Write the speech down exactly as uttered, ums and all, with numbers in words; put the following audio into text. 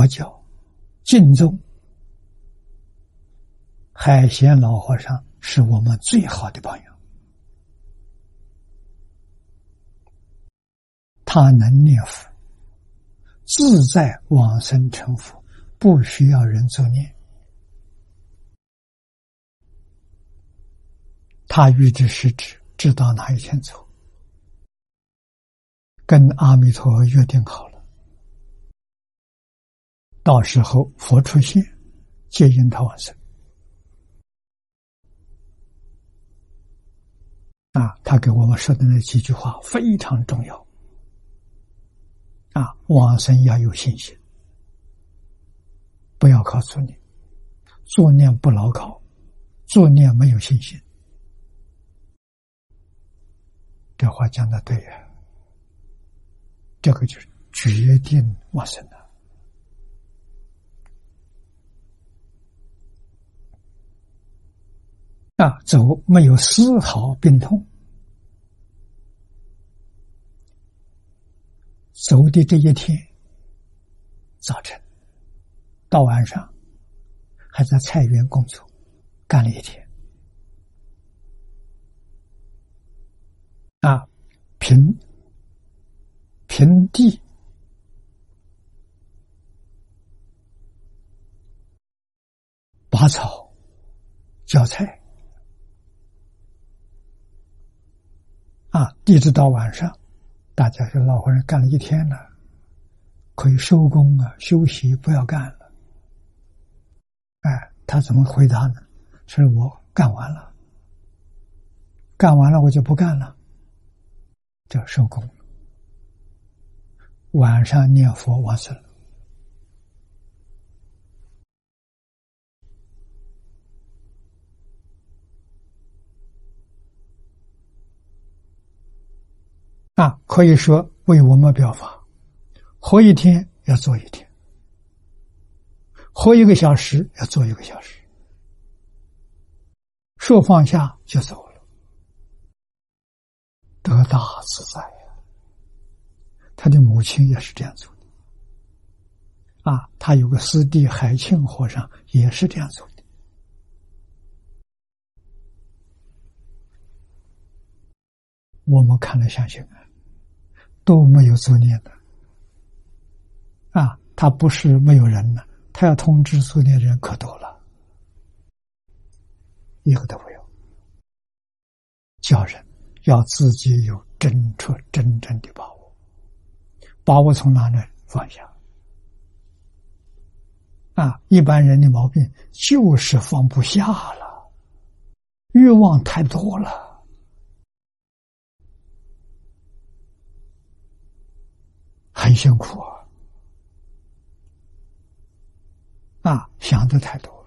佛教敬重海贤老和尚，是我们最好的榜样。他能念佛，自在往生成佛，不需要人助念。他预知时至，知道哪一天走，跟阿弥陀佛约定好了，到时候佛出现，接引他往生。啊，他给我们说的那几句话非常重要。啊，往生要有信心，不要靠作念，作念不牢靠，作念没有信心。这话讲的对呀，这个就是决定往生的。啊，走没有丝毫病痛，走的这一天，早晨到晚上还在菜园工作，干了一天。啊，平平地拔草浇菜。啊，一直到晚上，大家说老和尚干了一天了，可以收工啊，休息，不要干了。哎，他怎么回答呢？是我干完了，干完了我就不干了，就收工了。晚上念佛往生了。啊，可以说为我们表法，活一天要做一天，活一个小时要做一个小时，说放下就走了，得大自在呀。他的母亲也是这样做的。啊，他有个师弟海庆和尚也是这样做的。我们看了相信啊，都没有作念的。啊，他不是没有人了，他要通知作念的人可多了，一个都没有。叫人要自己有真出真正的把握，把握从哪里放下？啊，一般人的毛病就是放不下了，欲望太多了，很辛苦啊！啊，想的太多。